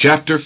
Chapter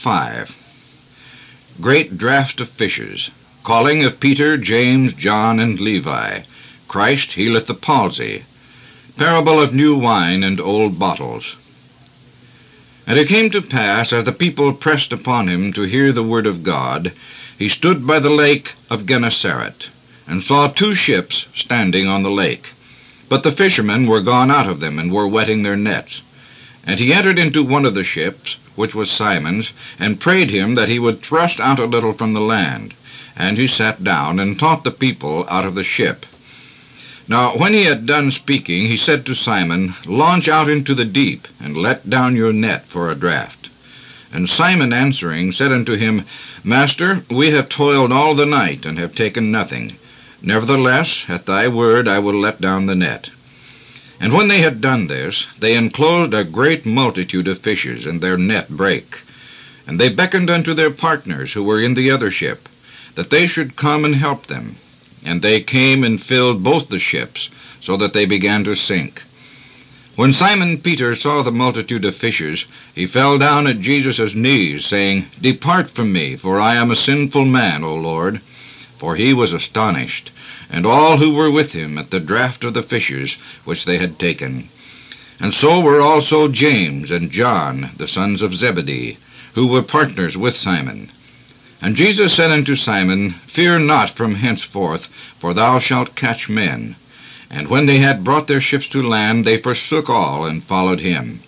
5. Great draught of fishes. Calling of Peter, James, John, and Levi. Christ healeth the palsy. Parable of new wine and old bottles. And it came to pass, as the people pressed upon him to hear the word of God, he stood by the lake of Gennesaret, and saw 2 ships standing on the lake. But the fishermen were gone out of them, and were wetting their nets. And he entered into one of the ships, which was Simon's, and prayed him that he would thrust out a little from the land. And he sat down, and taught the people out of the ship. Now when he had done speaking, he said to Simon, Launch out into the deep, and let down your net for a draught. And Simon answering said unto him, Master, we have toiled all the night, and have taken nothing. Nevertheless, at thy word I will let down the net. And when they had done this, they enclosed a great multitude of fishes, and their net brake. And they beckoned unto their partners, who were in the other ship, that they should come and help them. And they came and filled both the ships, so that they began to sink. When Simon Peter saw the multitude of fishes, he fell down at Jesus' knees, saying, Depart from me, for I am a sinful man, O Lord. For he was astonished, and all who were with him, at the draught of the fishes which they had taken. And so were also James and John, the sons of Zebedee, who were partners with Simon. And Jesus said unto Simon, Fear not from henceforth, for thou shalt catch men. And when they had brought their ships to land, they forsook all, and followed him.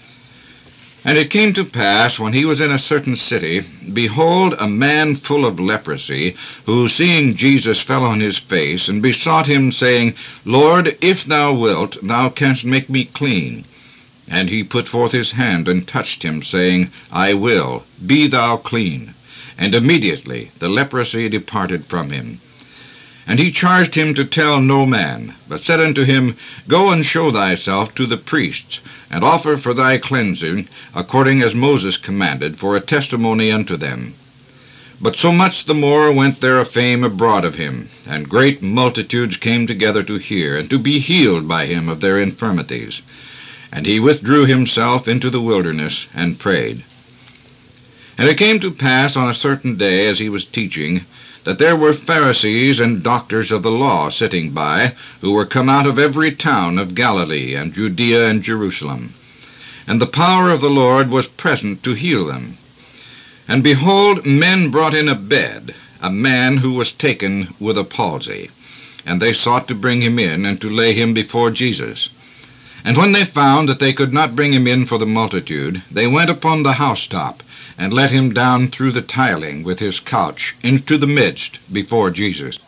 And it came to pass, when he was in a certain city, behold, a man full of leprosy, who, seeing Jesus, fell on his face, and besought him, saying, Lord, if thou wilt, thou canst make me clean. And he put forth his hand, and touched him, saying, I will, be thou clean. And immediately the leprosy departed from him. And he charged him to tell no man, but said unto him, Go and show thyself to the priests, and offer for thy cleansing, according as Moses commanded, for a testimony unto them. But so much the more went there a fame abroad of him, and great multitudes came together to hear, and to be healed by him of their infirmities. And he withdrew himself into the wilderness, and prayed. And it came to pass on a certain day, as he was teaching, that there were Pharisees and doctors of the law sitting by, who were come out of every town of Galilee and Judea and Jerusalem. And the power of the Lord was present to heal them. And behold, men brought in a bed, a man who was taken with a palsy. And they sought to bring him in, and to lay him before Jesus. And when they found that they could not bring him in for the multitude, they went upon the housetop, and let him down through the tiling with his couch into the midst before Jesus.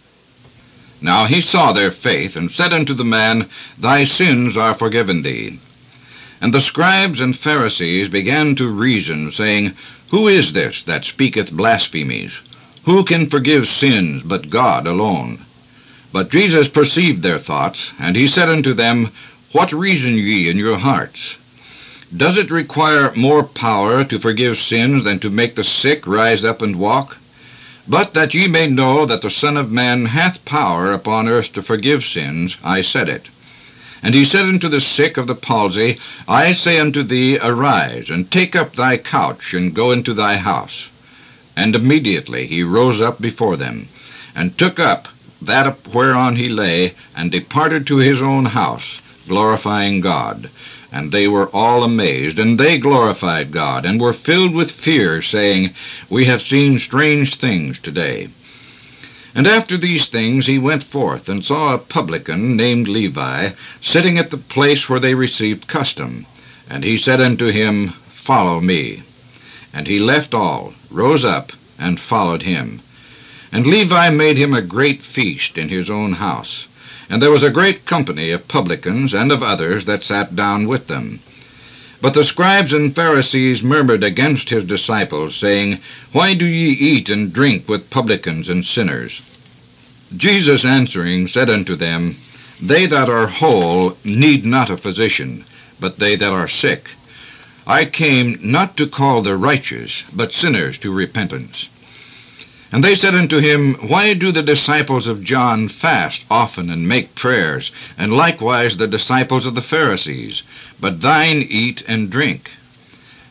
Now he saw their faith, and said unto the man, Thy sins are forgiven thee. And the scribes and Pharisees began to reason, saying, Who is this that speaketh blasphemies? Who can forgive sins but God alone? But Jesus perceived their thoughts, and he said unto them, What reason ye in your hearts? Does it require more power to forgive sins than to make the sick rise up and walk? But that ye may know that the Son of Man hath power upon earth to forgive sins, I said it. And he said unto the sick of the palsy, I say unto thee, Arise, and take up thy couch, and go into thy house. And immediately he rose up before them, and took up that whereon he lay, and departed to his own house, glorifying God. And they were all amazed, and they glorified God, and were filled with fear, saying, We have seen strange things today. And after these things he went forth, and saw a publican named Levi, sitting at the place where they received custom. And he said unto him, Follow me. And he left all, rose up, and followed him. And Levi made him a great feast in his own house. And there was a great company of publicans and of others that sat down with them. But the scribes and Pharisees murmured against his disciples, saying, Why do ye eat and drink with publicans and sinners? Jesus answering said unto them, They that are whole need not a physician, but they that are sick. I came not to call the righteous, but sinners to repentance. And they said unto him, Why do the disciples of John fast often and make prayers, and likewise the disciples of the Pharisees, but thine eat and drink?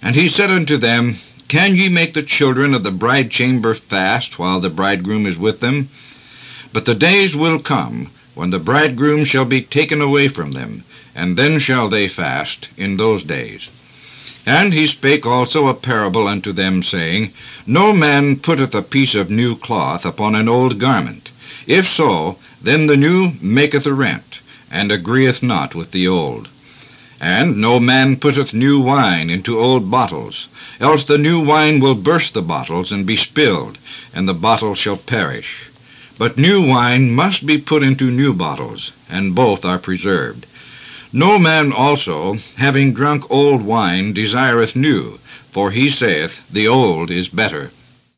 And he said unto them, Can ye make the children of the bridechamber fast while the bridegroom is with them? But the days will come, when the bridegroom shall be taken away from them, and then shall they fast in those days. And he spake also a parable unto them, saying, No man putteth a piece of new cloth upon an old garment. If so, then the new maketh a rent, and agreeth not with the old. And no man putteth new wine into old bottles, else the new wine will burst the bottles, and be spilled, and the bottles shall perish. But new wine must be put into new bottles, and both are preserved. No man also, having drunk old wine, desireth new, for he saith, The old is better.